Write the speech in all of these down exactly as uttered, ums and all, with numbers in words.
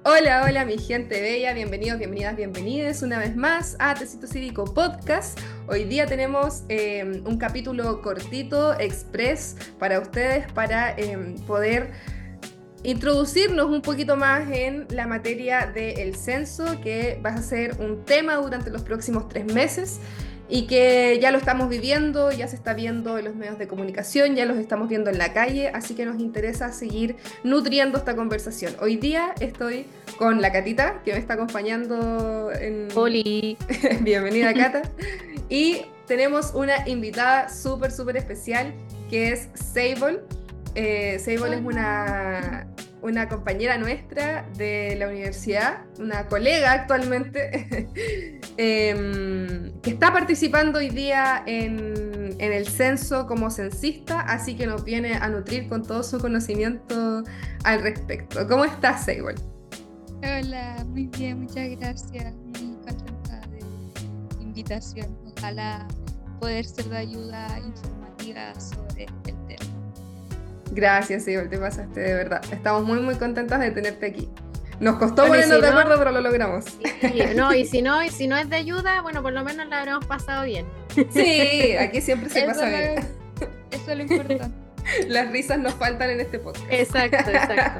Hola, hola mi gente bella, bienvenidos, bienvenidas, bienvenides una vez más a Tecito Cívico Podcast. Hoy día tenemos eh, un capítulo cortito, express para ustedes, para eh, poder introducirnos un poquito más en la materia del censo, que va a ser un tema durante los próximos tres meses y que ya lo estamos viviendo, ya se está viendo en los medios de comunicación, ya los estamos viendo en la calle, así que nos interesa seguir nutriendo esta conversación. Hoy día estoy con la Catita, que me está acompañando en... Oli. Bienvenida, Cata. Y tenemos una invitada súper, súper especial, que es Sable. Eh, Sable es Hola. una, una compañera nuestra de la universidad, una colega actualmente, em, que está participando hoy día en, en el censo como censista, así que nos viene a nutrir con todo su conocimiento al respecto. ¿Cómo estás, Sable? Hola, muy bien, muchas gracias. Muy contenta de la invitación. Ojalá poder ser de ayuda informativa sobre el tema. Gracias, Sable, te pasaste de verdad. Estamos muy, muy contentas de tenerte aquí. Nos costó Bueno, y ponernos si de no, acuerdo, pero lo logramos. y, no, y si no, y si no es de ayuda, bueno, por lo menos la habremos pasado bien. Sí, aquí siempre se Eso pasa es bien. lo, eso es lo importante. Las risas nos faltan en este podcast. Exacto, exacto.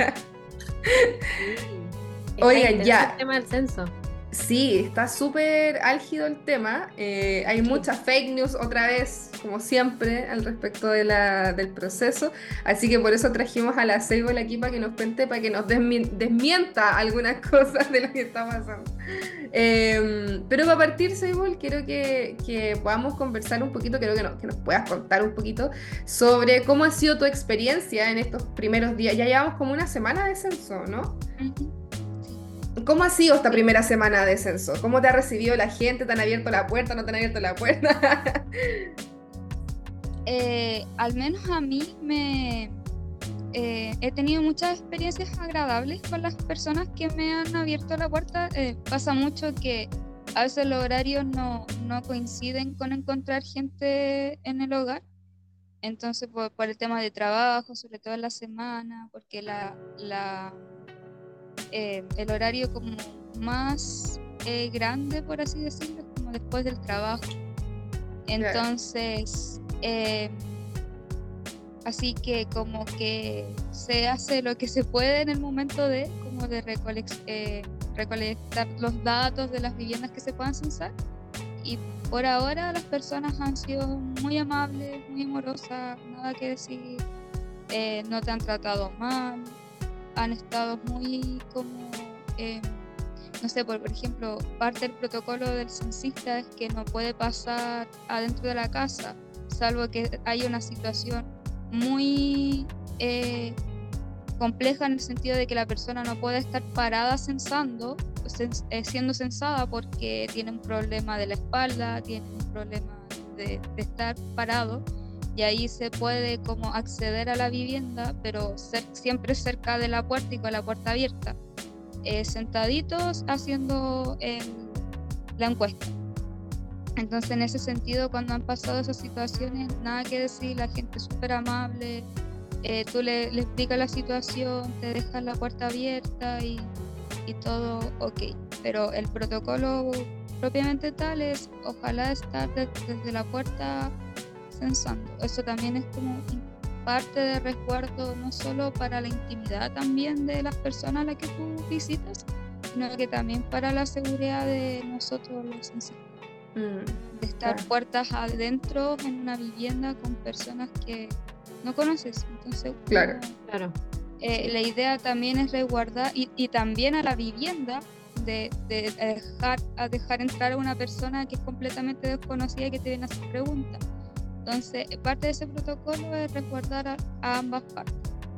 Sí. Está Oigan, intenso el ya, tema del censo. sí, está súper álgido el tema. Eh, hay Sí. muchas fake news otra vez, como siempre, al respecto de la, del proceso. Así que por eso trajimos a la Sable aquí para que nos cuente, para que nos desmi- desmienta algunas cosas de lo que está pasando. Eh, pero para partir, Sable, quiero que, que podamos conversar un poquito, quiero que, no- que nos puedas contar un poquito sobre cómo ha sido tu experiencia en estos primeros días. Ya llevamos como una semana de censo, ¿no? Ujú. Sí. ¿Cómo ha sido esta Sí. primera semana de censo? ¿Cómo te ha recibido la gente? ¿Te han abierto la puerta? ¿No te han abierto la puerta? Eh, al menos a mí me eh, he tenido muchas experiencias agradables con las personas que me han abierto la puerta. Eh, pasa mucho que a veces los horarios no, no coinciden con encontrar gente en el hogar. Entonces, por, por el tema de trabajo, sobre todo en la semana, porque la, la, eh, el horario como más eh, grande, por así decirlo, es como después del trabajo. Claro, Entonces, eh, así que como que se hace lo que se puede en el momento de, como de recolex- eh, recolectar los datos de las viviendas que se puedan censar. Y por ahora las personas han sido muy amables, muy amorosas, nada que decir, eh, no te han tratado mal, han estado muy como, eh, no sé, por, por ejemplo, parte del protocolo del censista es que no puede pasar adentro de la casa, salvo que haya una situación muy eh, compleja en el sentido de que la persona no puede estar parada censando, cens- eh, siendo censada porque tiene un problema de la espalda, tiene un problema de, de estar parado, y ahí se puede como acceder a la vivienda, pero ser, siempre cerca de la puerta y con la puerta abierta, eh, sentaditos haciendo el- la encuesta. Entonces, en ese sentido, cuando han pasado esas situaciones, nada que decir, la gente es súper amable, eh, tú le, le explicas la situación, te dejas la puerta abierta y, y todo ok. Pero el protocolo propiamente tal es, ojalá estar de- desde la puerta censando. Eso también es como parte de resguardo, no solo para la intimidad también de las personas a las que tú visitas, sino que también para la seguridad de nosotros los censistas, mm, de estar claro, puertas adentro en una vivienda con personas que no conoces. Entonces claro, uno, Claro. eh, Sí. la idea también es resguardar y, y también a la vivienda de, de dejar, a dejar entrar a una persona que es completamente desconocida y que te viene a hacer preguntas. Entonces, parte de ese protocolo es resguardar a, a ambas partes.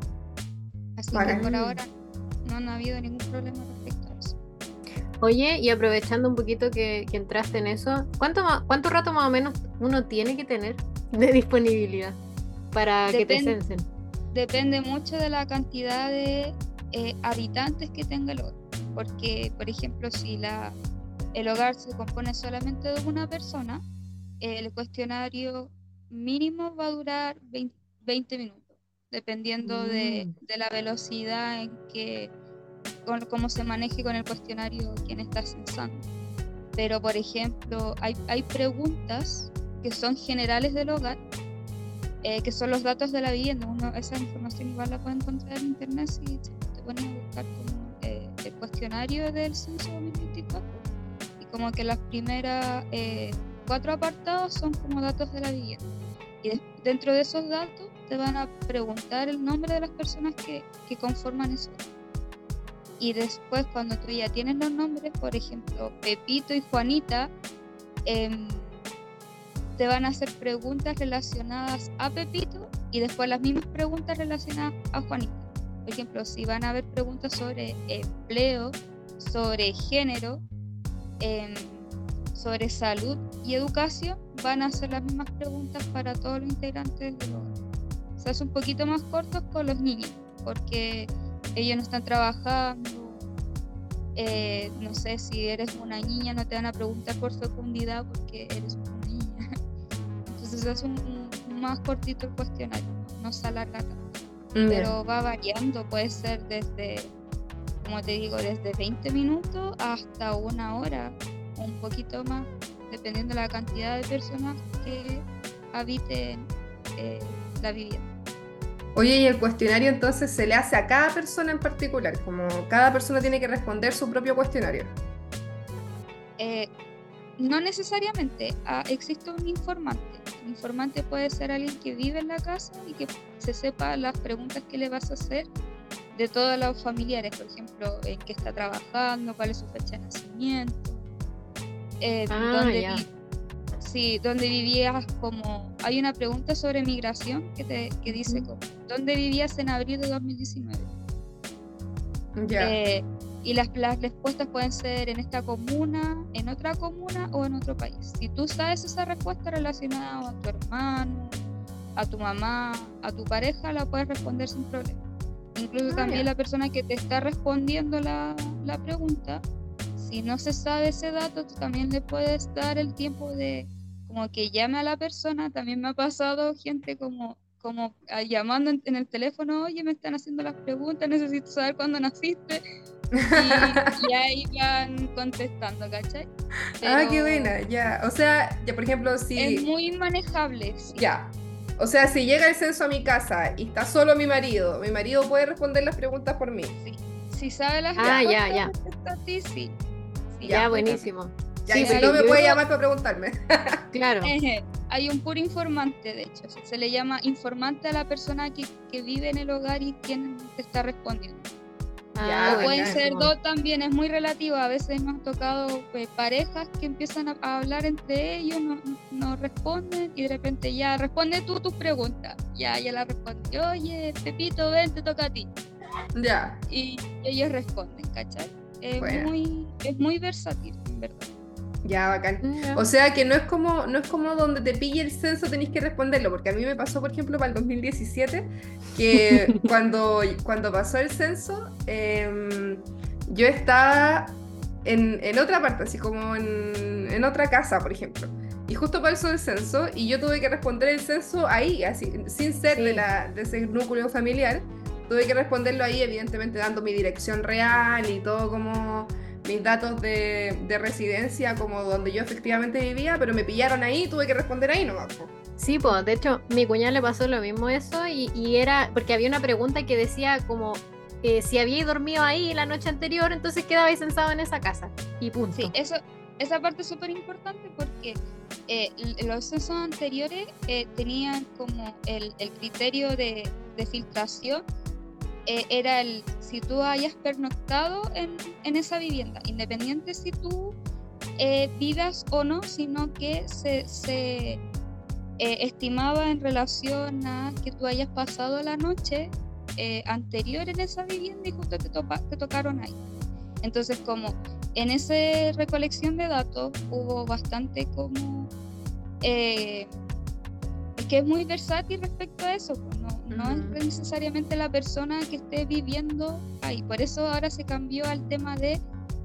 Así que por bacán. ahora no han habido ningún problema respecto a eso. Oye, y aprovechando un poquito que, que entraste en eso, ¿cuánto, ma- cuánto rato más o menos uno tiene que tener de disponibilidad para que te Depen- censen? Depende mucho de la cantidad de eh, habitantes que tenga el hogar. Porque, por ejemplo, si la, el hogar se compone solamente de una persona, eh, el cuestionario mínimo va a durar veinte minutos, dependiendo de, Mm. de la velocidad en que con cómo se maneje con el cuestionario quien está censando. Pero, por ejemplo, hay, hay preguntas que son generales del hogar, eh, que son los datos de la vivienda. Uno, esa información igual la puede encontrar en internet si te pones a buscar como eh, el cuestionario del censo dos mil veinticuatro. Y como que las primeras eh, cuatro apartados son como datos de la vivienda. Y de, dentro de esos datos te van a preguntar el nombre de las personas que, que conforman eso. Y después, cuando tú ya tienes los nombres, por ejemplo, Pepito y Juanita, eh, te van a hacer preguntas relacionadas a Pepito y después las mismas preguntas relacionadas a Juanita. Por ejemplo, si van a haber preguntas sobre empleo, sobre género, eh, sobre salud y educación, van a hacer las mismas preguntas para todos los integrantes del hogar. O sea, es un poquito más cortos con los niños, porque ellos no están trabajando. Eh, no sé, si eres una niña no te van a preguntar por fecundidad porque eres una niña. Entonces es un, un más cortito el cuestionario, no se alarga tanto. Mm. Pero va variando, puede ser desde, como te digo, desde veinte minutos hasta una hora o un poquito más, dependiendo de la cantidad de personas que habiten eh, la vivienda. Oye, ¿y el cuestionario entonces se le hace a cada persona en particular? Como cada persona tiene que responder su propio cuestionario. Eh, no necesariamente. Ah, existe un informante. Un informante puede ser alguien que vive en la casa y que se sepa las preguntas que le vas a hacer de todos los familiares. Por ejemplo, en qué está trabajando, cuál es su fecha de nacimiento, eh, Ah, dónde ya. vi- sí, dónde vivías, como hay una pregunta sobre migración que, te, que dice como, ¿dónde vivías en abril de dos mil diecinueve? Ya. Eh, y las, las respuestas pueden ser en esta comuna, en otra comuna o en otro país. Si tú sabes esa respuesta relacionada a tu hermano, a tu mamá, a tu pareja, la puedes responder sin problema. Incluso Ah, también ya. la persona que te está respondiendo la, la pregunta, si no se sabe ese dato, tú también le puedes dar el tiempo de como que llame a la persona. También me ha pasado gente como, como ah, llamando en, en el teléfono, oye, me están haciendo las preguntas, necesito saber cuándo naciste. Y, y ahí van contestando, ¿cachai? Ah, qué Pero buena, ya. O sea, ya por ejemplo, es si... muy manejable, sí. Ya. O sea, si llega el censo a mi casa y está solo mi marido, mi marido puede responder las preguntas por mí. Sí. Si sabe las Ah, ya, respuestas ya. respecto a ti, sí. Sí, Ya, Ya. buenísimo. Ya, Sí, y si porque no me yo puede digo, llamar para preguntarme. claro. Eje, hay un puro informante, de hecho. Se, se le llama informante a la persona que, que vive en el hogar y quien te está respondiendo. Ya, Ah, O pueden bacán. ser buenísimo. dos también, es muy relativo. A veces nos ha tocado pues, parejas que empiezan a, a hablar entre ellos, no, no responden y de repente ya responde tú tus preguntas. Ya, ya la respondí. Oye, Pepito, ven, te toca a ti. Ya. Y ellos responden, ¿cachai? Es Bueno. muy, es muy versátil, en verdad. Ya, bacán. Ya. O sea que no es como, no es como donde te pille el censo tenéis que responderlo, porque a mí me pasó, por ejemplo, para el dos mil diecisiete, que cuando, cuando pasó el censo, em, yo estaba en, en otra parte, así como en, en otra casa, por ejemplo. Y justo pasó el censo y yo tuve que responder el censo ahí, así, sin ser de, Sí. la, de ese núcleo familiar. Tuve que responderlo ahí, evidentemente dando mi dirección real y todo como mis datos de, de residencia, como donde yo efectivamente vivía, pero me pillaron ahí y tuve que responder ahí nomás, po. Sí, pues, de hecho, mi cuñada le pasó lo mismo eso y, y era porque había una pregunta que decía como eh, si habíais dormido ahí la noche anterior, entonces quedabais censado en esa casa y punto. Sí, eso, esa parte es súper importante porque eh, l- los censos anteriores eh, tenían como el, el criterio de, de filtración, eh, era el si tú hayas pernoctado en, en esa vivienda, independiente si tú eh, vivas o no, sino que se, se eh, estimaba en relación a que tú hayas pasado la noche eh, anterior en esa vivienda y justo te, topa- te tocaron ahí. Entonces, como en esa recolección de datos hubo bastante como... Eh, es que es muy versátil respecto a eso, pues, no, no Ujú. es necesariamente la persona que esté viviendo ahí. Por eso ahora se cambió al tema de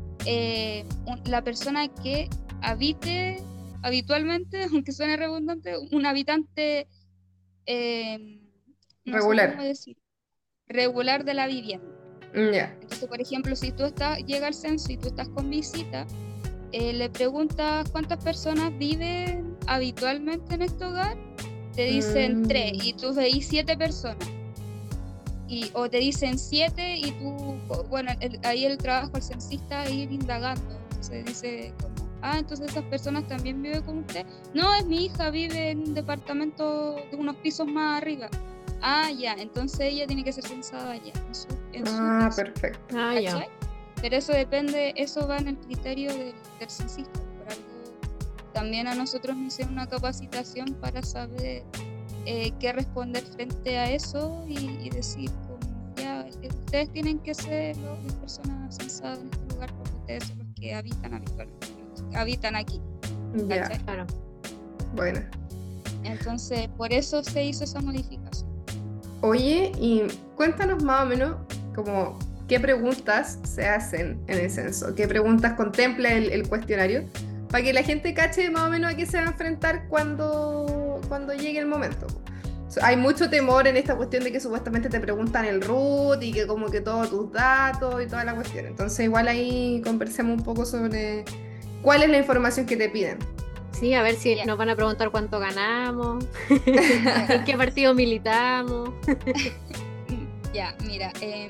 eh, un- la persona que habite habitualmente, aunque suene redundante, un habitante, eh, no sé cómo Regular. decir, regular de la vivienda. Ya. Entonces, por ejemplo, si tú estás, llega al censo y tú estás con visita, eh, le preguntas cuántas personas viven habitualmente en este hogar, te dicen tres Mm. y tú veis siete personas. Y, o te dicen siete y tú, bueno, el, ahí el trabajo del censista es ir indagando. Entonces dice como, ah, entonces esas personas también viven con usted. No, es mi hija, vive en un departamento de unos pisos más arriba. Ah, ya, entonces ella tiene que ser censada allá, en su, en su Ah, piso, perfecto. Ah, ya. ¿cachai? Pero eso depende, eso va en el criterio del, del censista. Por algo, también a nosotros nos hicieron una capacitación para saber eh, qué responder frente a eso y, y decir como, ya, eh, ustedes tienen que ser lo- las personas censadas en este lugar porque ustedes son los que habitan habitualmente, los que habitan aquí, Ya, ¿cachai? Claro. bueno. Entonces, por eso se hizo esa modificación. Oye, y cuéntanos más o menos como qué preguntas se hacen en el censo, qué preguntas contempla el, el cuestionario, para que la gente cache más o menos a qué se va a enfrentar cuando, cuando llegue el momento. So, hay mucho temor en esta cuestión de que supuestamente te preguntan el root y que como que todos tus datos y toda la cuestión. Entonces igual ahí conversemos un poco sobre cuál es la información que te piden. Sí, a ver si Ya, nos van a preguntar cuánto ganamos, ya, en qué partido militamos. mm, ya, mira, em,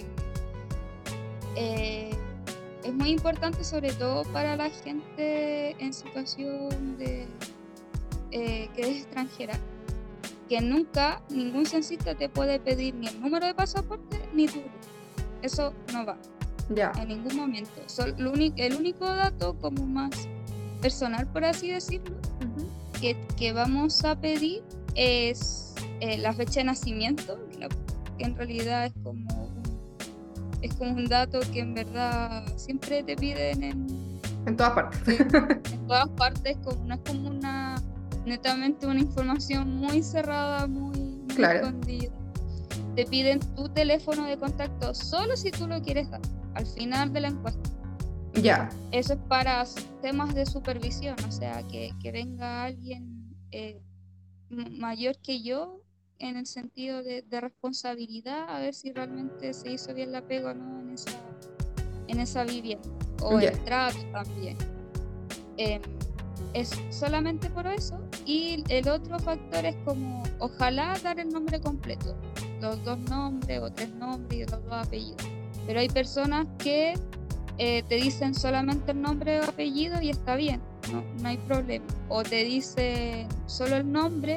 eh, es muy importante sobre todo para la gente en situación de eh, que es extranjera, que nunca ningún censista te puede pedir ni el número de pasaporte ni tu root. Eso no va Ya, en ningún momento. Sol- lo uni- el único dato como más personal, por así decirlo, Ujú. que, que vamos a pedir es eh, la fecha de nacimiento, la- que en realidad es como, un, es como un dato que en verdad siempre te piden en, en todas partes. en, en todas partes, como, no es como una netamente una información muy cerrada, muy, muy Claro, escondida. Te piden tu teléfono de contacto solo si tú lo quieres dar al final de la encuesta. ya, Eso es para temas de supervisión, o sea, que, que venga alguien eh, m- mayor que yo en el sentido de, de responsabilidad, a ver si realmente se hizo bien la pega o no en esa, en esa vivienda, o ya, el trato también. Em, es solamente por eso. Y el otro factor es como, ojalá dar el nombre completo, los dos nombres o tres nombres y los dos apellidos. Pero hay personas que eh, te dicen solamente el nombre o apellido y está bien, no, no hay problema. O te dicen solo el nombre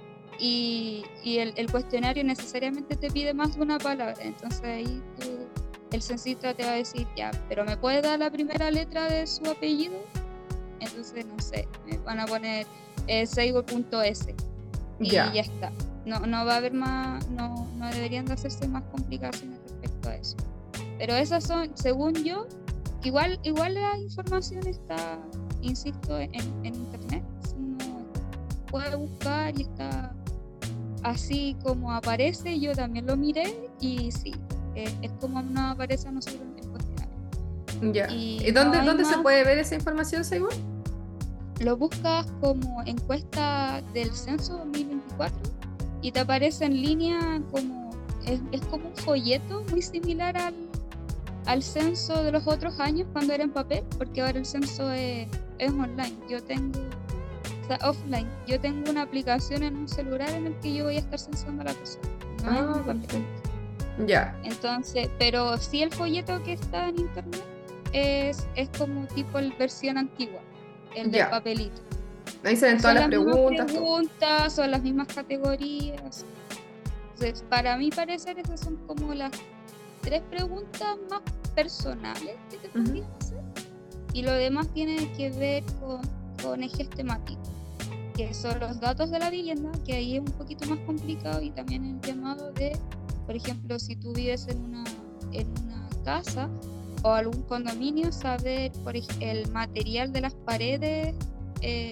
y, y el, el cuestionario necesariamente te pide más de una palabra. Entonces ahí tú, el censista te va a decir, ya, pero ¿me puede dar la primera letra de su apellido? Entonces, no sé, me van a poner eh, seigo.s y ya. ya está. No, no va a haber más, no, no deberían de hacerse más complicaciones respecto a eso. Pero esas son, según yo, igual, igual la información está, insisto, en, en internet. Uno puede buscar y está así como aparece. Yo también lo miré y sí, eh, es como nos aparece a nosotros en el cuestionario. Ya. Y ¿Y no dónde, hay dónde se más. puede ver esa información, Seibo? Lo buscas como encuesta del censo dos mil veinticuatro y te aparece en línea como es, es como un folleto muy similar al, al censo de los otros años cuando era en papel, porque ahora el censo es, es online. Yo tengo, o sea, offline. Yo tengo una aplicación en un celular en el que yo voy a estar censando a la persona. No es Ah, en papel. perfecto. Ya, Entonces, pero sí el folleto que está en internet es, es como tipo la versión antigua, el del ya. papelito. Ahí se ven todas Son las las mismas preguntas, todo. preguntas, son las mismas categorías. Entonces, para mi parecer, esas son como las tres preguntas más personales que te Ujú. podrían hacer. Y lo demás tiene que ver con, con ejes temáticos, que son los datos de la vivienda, que ahí es un poquito más complicado, y también el llamado de, por ejemplo, si tú vives en una, en una casa o algún condominio, saber por ej- el material de las paredes, eh,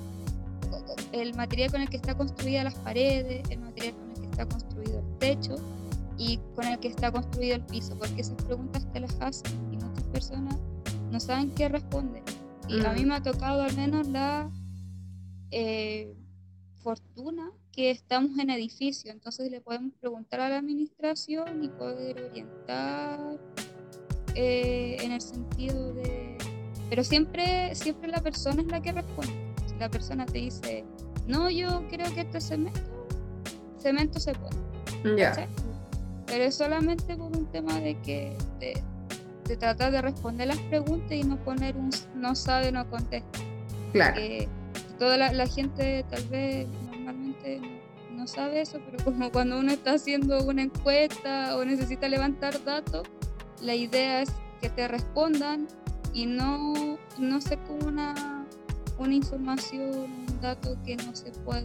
el material con el que está construida las paredes, el material con el que está construido el techo y con el que está construido el piso, porque esas preguntas te las hacen y muchas personas no saben qué responder. Y a mí Mm. me ha tocado al menos la eh, fortuna que estamos en edificio, entonces le podemos preguntar a la administración y poder orientar eh, en el sentido de... Pero siempre, siempre la persona es la que responde. Si la persona te dice, no, yo creo que este cemento, cemento se pone. Ya, ¿Cachai? Pero es solamente por un tema de que de, de tratar de responder las preguntas y no poner un no sabe, no contesta. claro. Que toda la, la gente tal vez normalmente no, no sabe eso, pero como cuando uno está haciendo una encuesta o necesita levantar datos, la idea es que te respondan y no, no ser como una, una información, un dato que no se pueda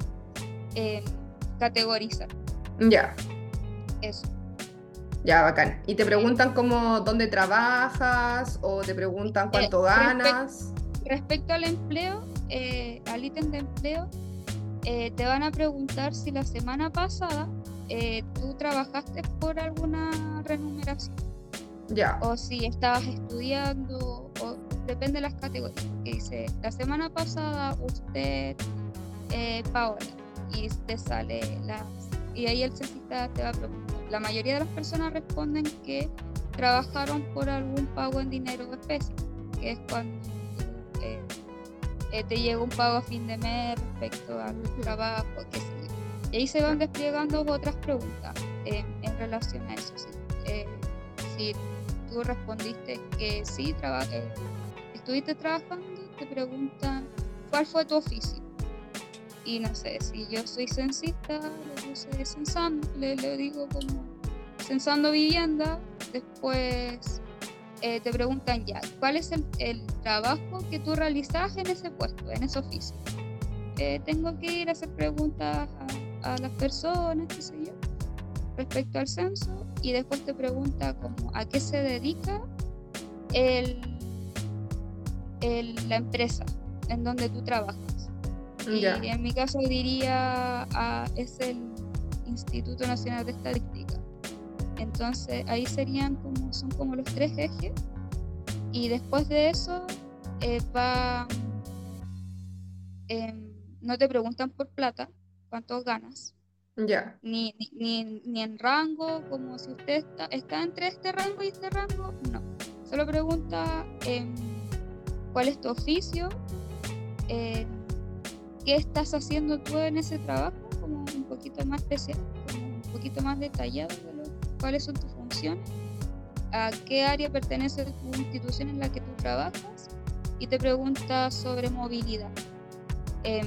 eh, categorizar. Ya, Eso. ya, bacán. ¿Y te preguntan como dónde trabajas o te preguntan cuánto Eh, respect- ganas? Respecto al empleo, eh, al ítem de empleo, eh, te van a preguntar si la semana pasada eh, tú trabajaste por alguna remuneración Ya, o si estabas estudiando, o depende de las categorías. Que dice, la semana pasada usted, eh, Paola, y te sale las... Y ahí el censista te va a preguntar. La mayoría de las personas responden que trabajaron por algún pago en dinero o especie, que es cuando eh, eh, te llega un pago a fin de mes respecto a tu trabajo, qué sé yo. Y ahí se van desplegando otras preguntas eh, en relación a eso. ¿Sí? Eh, si tú respondiste que sí, traba- eh, estuviste trabajando, te preguntan cuál fue tu oficio. Y no sé, si yo soy censista, le puse censando, le, le digo como censando vivienda. Después eh, te preguntan ya, ¿cuál es el, el trabajo que tú realizas en ese puesto, en ese oficio? Eh, tengo que ir a hacer preguntas a, a las personas, qué sé yo, respecto al censo, y después te pregunta como a qué se dedica el, el, la empresa en donde tú trabajas. Y ya, en mi caso diría ah, es el Instituto Nacional de Estadística. Entonces ahí serían como, son como los tres ejes, y después de eso eh, va, eh, no te preguntan por plata cuánto ganas, ya, ni, ni, ni, ni en rango, como si usted está, está entre este rango y este rango, no. Solo pregunta eh, cuál es tu oficio, eh, qué estás haciendo tú en ese trabajo, como un poquito más especial, como un poquito más detallado de lo, cuáles son tus funciones, a qué área pertenece tu institución en la que tú trabajas, y te pregunta sobre movilidad. Eh,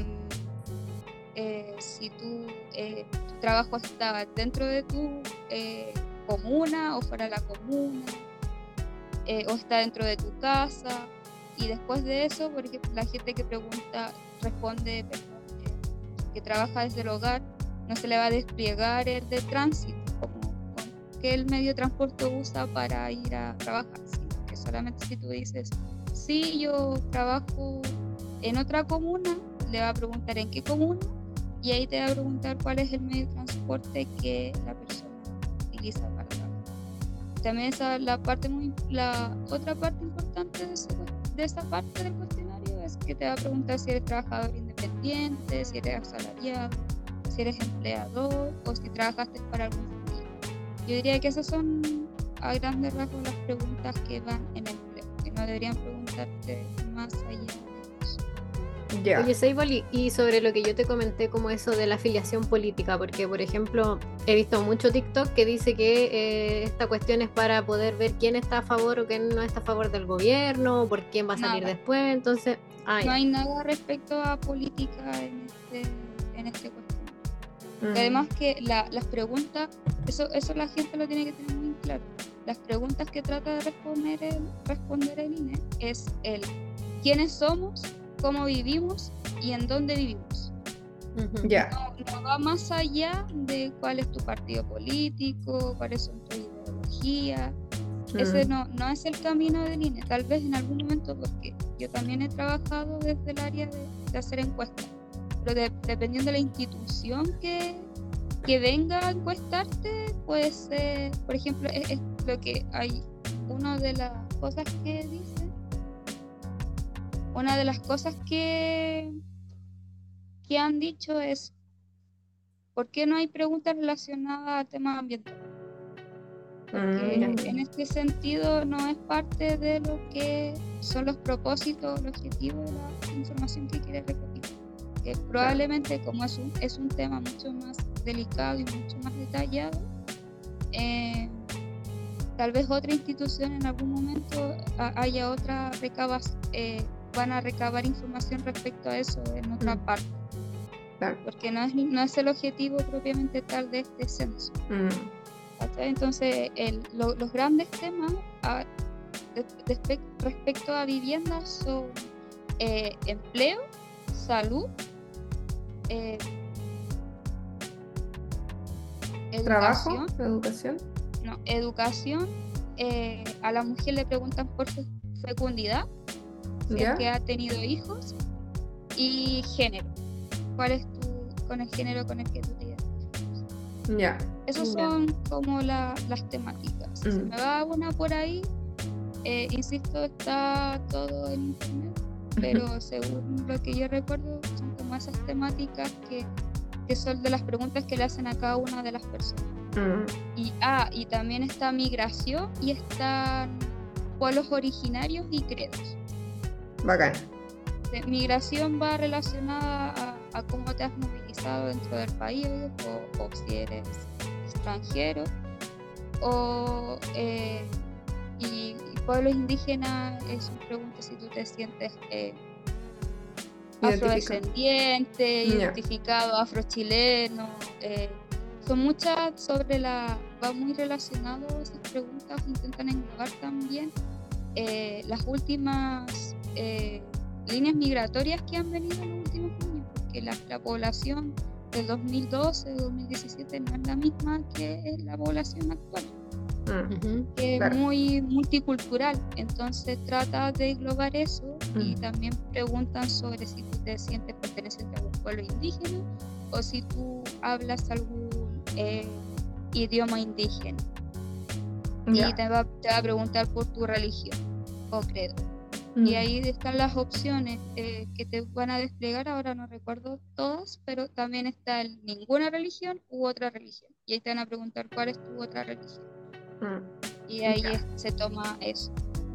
eh, si tú, eh, tu trabajo está dentro de tu eh, comuna o fuera de la comuna, eh, o está dentro de tu casa. Y después de eso, por ejemplo, la gente que pregunta, responde, perdón, eh, que trabaja desde el hogar, no se le va a desplegar el de tránsito, como con qué el medio de transporte usa para ir a trabajar, sino que solamente si tú dices, sí, yo trabajo en otra comuna, le va a preguntar en qué comuna, y ahí te va a preguntar cuál es el medio de transporte que la persona utiliza para trabajar. También esa, la, parte muy, la otra parte importante de, ese, de esa parte del cuestionario es que te va a preguntar si eres trabajador independiente, si eres asalariado, si eres empleador o si trabajaste para algún sentido. Yo diría que esas son a grandes rasgos las preguntas que van en el empleo, que no deberían preguntarte más allá de eso. ya. Oye, Seibol, y, y sobre lo que yo te comenté como eso de la afiliación política, porque por ejemplo he visto mucho TikTok que dice que eh, esta cuestión es para poder ver quién está a favor o quién no está a favor del gobierno, por quién va a salir Nada. después, entonces, ah, No ya. hay nada respecto a política en este, en este cuestión. Mm, Y además que la, las preguntas, eso, eso la gente lo tiene que tener muy claro. Las preguntas que trata de responder el, responder el I N E es el quiénes somos, cómo vivimos y en dónde vivimos. Ujú. ya, No, no va más allá de cuál es tu partido político, cuáles son tus ideologías. Ese mm, no, no es el camino del I N E. Tal vez en algún momento, porque yo también he trabajado desde el área de, de hacer encuestas, pero de, dependiendo de la institución que, que venga a encuestarte, puede ser, por ejemplo, es, es lo que hay, una de las cosas que dice, una de las cosas que, que han dicho es, ¿por qué no hay preguntas relacionadas a temas ambientales? porque Mm. en este sentido no es parte de lo que son los propósitos, el objetivo de la información que quiere recopilar. Que probablemente como es un, es un tema mucho más delicado y mucho más detallado, eh, tal vez otra institución en algún momento a, haya otra recabas, eh, van a recabar información respecto a eso en otra Mm. parte, Claro. porque no es, no es el objetivo propiamente tal de este censo. Mm. ¿Cachai? Entonces el, lo, los grandes temas a, de, de, respecto a viviendas son eh, empleo, salud, eh, Trabajo, educación, educación. no, educación, eh, a la mujer le preguntan por su fecundidad, si es ¿Ya? que ha tenido hijos, y género, cuál es tu, con el género con el que tú te identificas. Ya. Esas Ya. son como la, las temáticas. Si Mm. me va una por ahí, eh, insisto, está todo en internet, pero según lo que yo recuerdo, son como esas temáticas que, que son de las preguntas que le hacen a cada una de las personas. Mm. Y, ah, y también está migración y están pueblos originarios y credos. Bacán. De migración va relacionada a, a cómo te has movilizado dentro del país o, o si eres extranjero. O, eh, y, y pueblos indígenas, es una pregunta si tú te sientes eh, afrodescendiente, Ya. identificado, afrochileno. Eh, son muchas sobre la... Va muy relacionado, esas preguntas intentan englobar también eh, las últimas eh, líneas migratorias que han venido en los últimos años, porque la, la población del dos mil doce, dos mil diecisiete no es la misma que es la población actual, Mm. Ujú. que es Claro. muy multicultural. Entonces trata de englobar eso y Mm. también preguntan sobre si tú te sientes perteneciente a algún pueblo indígena o si tú hablas algún eh, idioma indígena. Ya. Y te va, te va a preguntar por tu religión o credo. Mm. Y ahí están las opciones eh, que te van a desplegar, ahora no recuerdo todas, pero también está el ninguna religión u otra religión. Y ahí te van a preguntar cuál es tu otra religión. Mm. Y ahí Ya. es- se toma eso.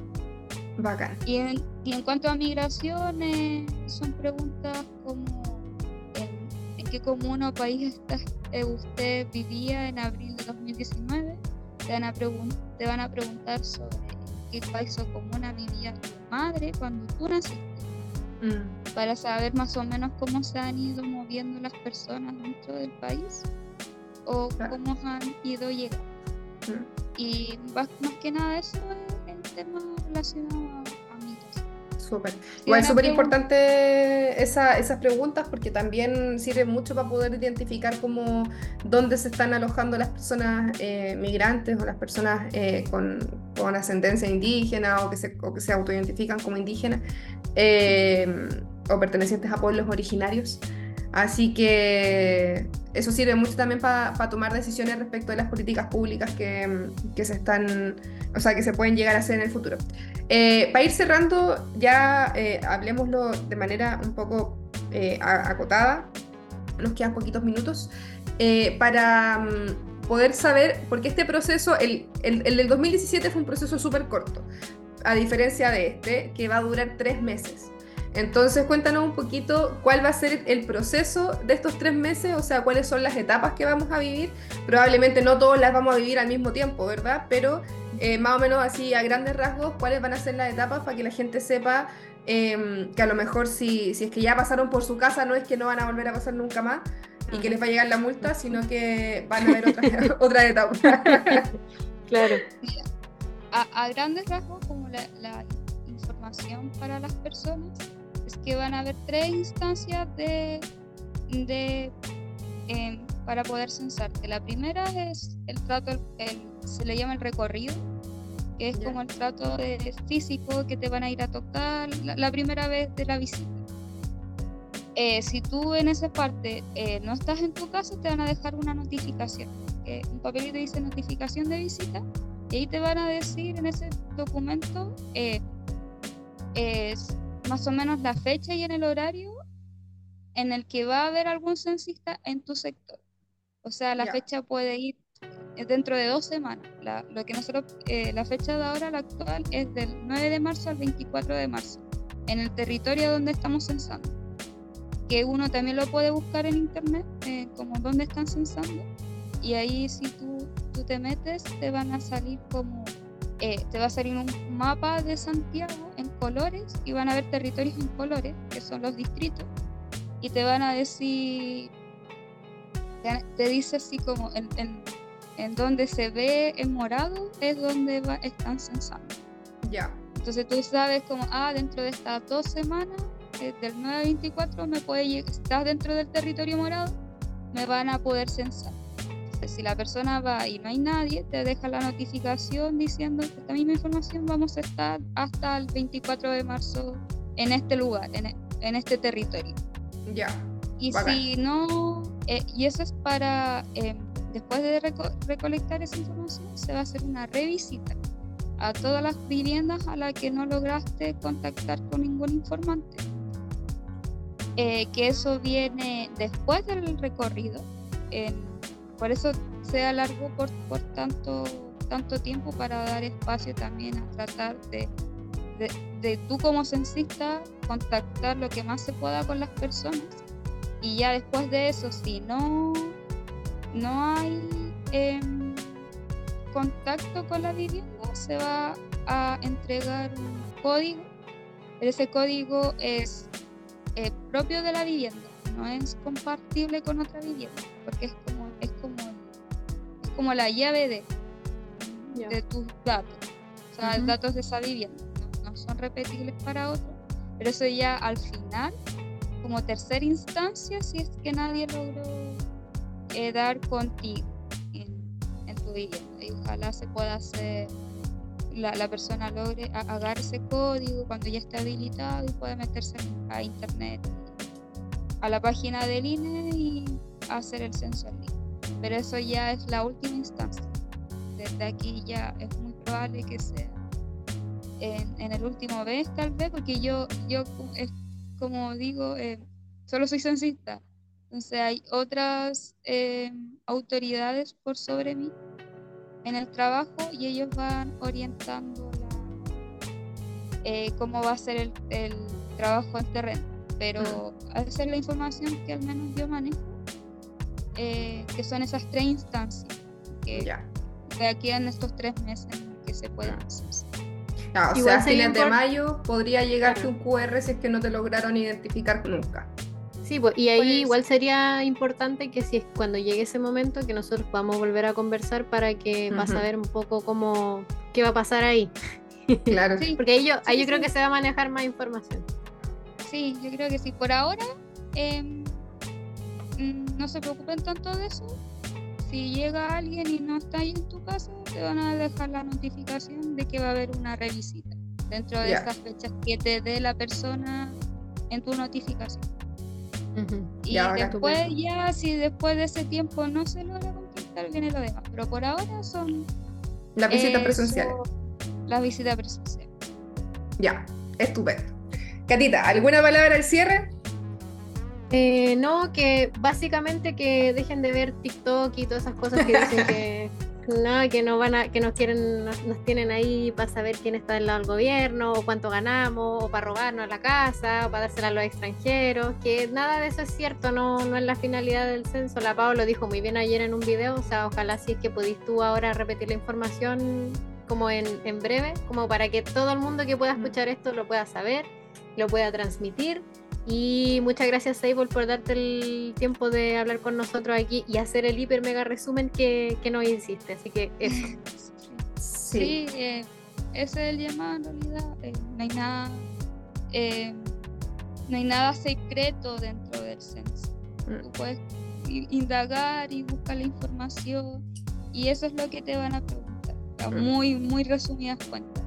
Bacán. Y en, y en cuanto a migraciones, son preguntas como en, en qué comuna o país está, eh, usted vivía en abril de dos mil diecinueve. Te van a, pregun- te van a preguntar sobre en qué país o comuna vivía tu madre cuando tú naciste, Mm. para saber más o menos cómo se han ido moviendo las personas dentro del país o Claro. cómo han ido llegando. Mm. Y más, más que nada eso es el tema relacionado a, a migración. Súper. Si Igual van es a súper pregun- importante esa- esas preguntas porque también sirven mucho para poder identificar cómo, dónde se están alojando las personas eh, migrantes o las personas eh, con, con ascendencia indígena o que se, o que se autoidentifican como indígenas eh, o pertenecientes a pueblos originarios. Así que eso sirve mucho también para tomar decisiones respecto de las políticas públicas que, que se están, o sea, que se pueden llegar a hacer en el futuro. Eh, para ir cerrando, ya eh, hablemoslo de manera un poco eh, a- acotada, nos quedan poquitos minutos, eh, para mm, poder saber, porque este proceso, el, el, el del dos mil diecisiete fue un proceso súper corto, a diferencia de este, que va a durar tres meses. Entonces, cuéntanos un poquito cuál va a ser el proceso de estos tres meses, o sea, cuáles son las etapas que vamos a vivir. Probablemente no todas las vamos a vivir al mismo tiempo, ¿verdad? Pero eh, más o menos así a grandes rasgos, cuáles van a ser las etapas para que la gente sepa eh, que a lo mejor si, si es que ya pasaron por su casa, no es que no van a volver a pasar nunca más y que les va a llegar la multa, sino que van a haber otras otra etapas. Claro. Mira, a, a grandes rasgos, como la, la información para las personas, es que van a haber tres instancias de, de eh, para poder censarte. La primera es el trato, el, se le llama el recorrido, que es Ya. como el trato de físico que te van a ir a tocar la, la primera vez de la visita. Eh, si tú en esa parte eh, no estás en tu casa, te van a dejar una notificación, que un papelito dice notificación de visita, y ahí te van a decir en ese documento eh, es más o menos la fecha y en el horario en el que va a haber algún censista en tu sector. O sea, la Ya. fecha puede ir es dentro de dos semanas. La, lo que nosotros, eh, la fecha de ahora, la actual, es del nueve de marzo al veinticuatro de marzo, en el territorio donde estamos censando. Que uno también lo puede buscar en internet, eh, como dónde están censando. Y ahí si tú, tú te metes, te van a salir como, eh, te va a salir un mapa de Santiago en colores y van a ver territorios en colores, que son los distritos. Y te van a decir, te, te dice así como, en, en, en donde se ve en morado es donde va, están censando. Ya. Entonces tú sabes como, ah, dentro de estas dos semanas, eh, del nueve al veinticuatro, me puede llegar, estás dentro del territorio morado, me van a poder censar. Entonces, si la persona va y no hay nadie, te deja la notificación diciendo que esta misma información vamos a estar hasta el veinticuatro de marzo en este lugar, en, en este territorio. Ya. Y Bacán. si no, eh, y eso es para, eh, después de reco- recolectar esa información, se va a hacer una revisita a todas las viviendas a las que no lograste contactar con ningún informante. Eh, que eso viene después del recorrido. En, por eso se alargó por, por tanto, tanto tiempo, para dar espacio también a tratar de, de, de tú como censista contactar lo que más se pueda con las personas. Y ya después de eso, si no, no hay eh, contacto con la vivienda, se va a entregar un código, pero ese código es eh, propio de la vivienda, no es compartible con otra vivienda, porque es como, es como, es como la llave de, Ya. de tus datos, o sea, Ujú. datos de esa vivienda, no, no son repetibles para otro, pero eso ya al final, como tercera instancia, si es que nadie logró eh, dar contigo en, en tu vivienda, y ojalá se pueda hacer, la, la persona logre a- agarrar ese código cuando ya esté habilitado y pueda meterse a internet, a la página del I N E y hacer el censo en línea. Pero eso ya es la última instancia. Desde aquí ya es muy probable que sea en, en el último mes, tal vez, porque yo, yo es, como digo, eh, solo soy censista. Entonces hay otras eh, autoridades por sobre mí en el trabajo y ellos van orientando la, eh, cómo va a ser el, el trabajo en terreno. Pero esa es la información que al menos yo manejo, eh, que son esas tres instancias que Ya. de aquí en estos tres meses que se pueden hacer. Ah, o Igual sea, a sería fines de import- mayo podría llegarte Claro. un Q R si es que no te lograron identificar nunca. Sí, pues, y ahí Pues- igual sería importante que si es cuando llegue ese momento que nosotros podamos volver a conversar para que Ujú. para saber un poco cómo qué va a pasar ahí. Claro. Sí, Porque ahí yo, ahí Sí, yo creo sí. que se va a manejar más información. sí, yo creo que sí. Por ahora, eh, mm, no se preocupen tanto de eso. Si llega alguien y no está ahí en tu casa, te van a dejar la notificación de que va a haber una revisita dentro de Ya. esas fechas que te dé la persona en tu notificación. Y Ya, ahora después, estupendo. ya, si después de ese tiempo no se logra conquistar, viene lo demás. Pero por ahora son Las visitas eh, presenciales. son las visitas presenciales. Ya, estupendo. Catita, ¿alguna palabra al cierre? Eh, no, que básicamente que dejen de ver TikTok y todas esas cosas que dicen que no, que no van a, que nos quieren, nos, nos tienen ahí para saber quién está del lado del gobierno, o cuánto ganamos, o para robarnos la casa, o para dársela a los extranjeros, que nada de eso es cierto, no, no es la finalidad del censo. La Pau lo dijo muy bien ayer en un video, o sea, ojalá si es que podís tú ahora repetir la información como en, en breve, como para que todo el mundo que pueda escuchar esto lo pueda saber, lo pueda transmitir. Y muchas gracias, Sable, por darte el tiempo de hablar con nosotros aquí y hacer el hiper mega resumen que, que nos hiciste. Así que eso. Sí, eh, ese es el llamado en realidad. Eh, no hay nada, eh, no hay nada secreto dentro del censo. Mm. Tú puedes i- indagar y buscar la información y eso es lo que te van a preguntar, a Mm. muy, muy resumidas cuentas.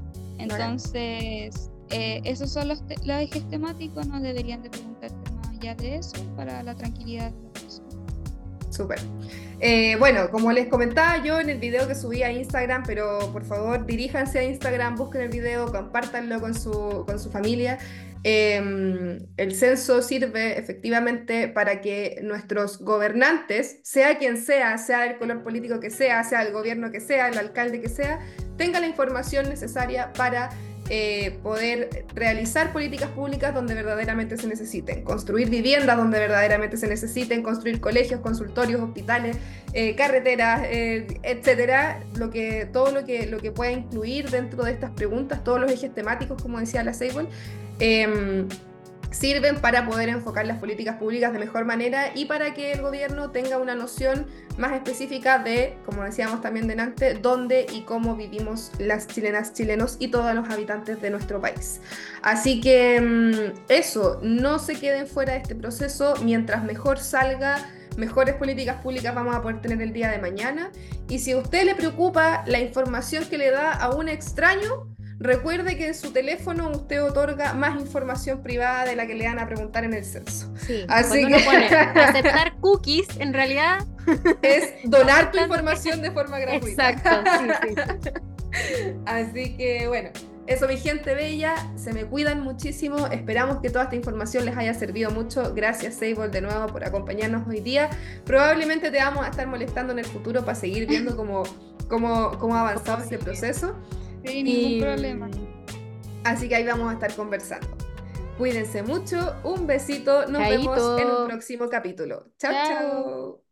Entonces, eh, esos son los, te- los ejes temáticos, no deberían de preguntarte más allá de eso para la tranquilidad de la persona. súper. Eh, bueno, como les comentaba yo en el video que subí a Instagram, pero por favor diríjanse a Instagram, busquen el video, compártanlo con su, con su familia. Eh, el censo sirve efectivamente para que nuestros gobernantes, sea quien sea, sea el color político que sea, sea el gobierno que sea, el alcalde que sea, tenga la información necesaria para eh, poder realizar políticas públicas donde verdaderamente se necesiten, construir viviendas donde verdaderamente se necesiten, construir colegios, consultorios, hospitales, eh, carreteras, eh, etcétera, lo que, todo lo que, lo que pueda incluir dentro de estas preguntas, todos los ejes temáticos, como decía la Seibold, eh, sirven para poder enfocar las políticas públicas de mejor manera y para que el gobierno tenga una noción más específica de, como decíamos también delante, dónde y cómo vivimos las chilenas, chilenos y todos los habitantes de nuestro país. Así que eso, no se queden fuera de este proceso. Mientras mejor salga, mejores políticas públicas vamos a poder tener el día de mañana. Y si a usted le preocupa la información que le da a un extraño, recuerde que en su teléfono usted otorga más información privada de la que le van a preguntar en el censo. Sí, así cuando que uno pone aceptar cookies, en realidad es donar tu información de forma gratuita. Exacto, sí, sí. Así que bueno, eso mi gente bella, se me cuidan muchísimo, esperamos que toda esta información les haya servido mucho. Gracias Seibold de nuevo por acompañarnos hoy día. Probablemente te vamos a estar molestando en el futuro para seguir viendo cómo, cómo, cómo ha avanzado este proceso. Sin ningún Y, problema. Así que ahí vamos a estar conversando. Cuídense mucho, un besito, nos Chaito. vemos en un próximo capítulo. Chao, Chao. chao.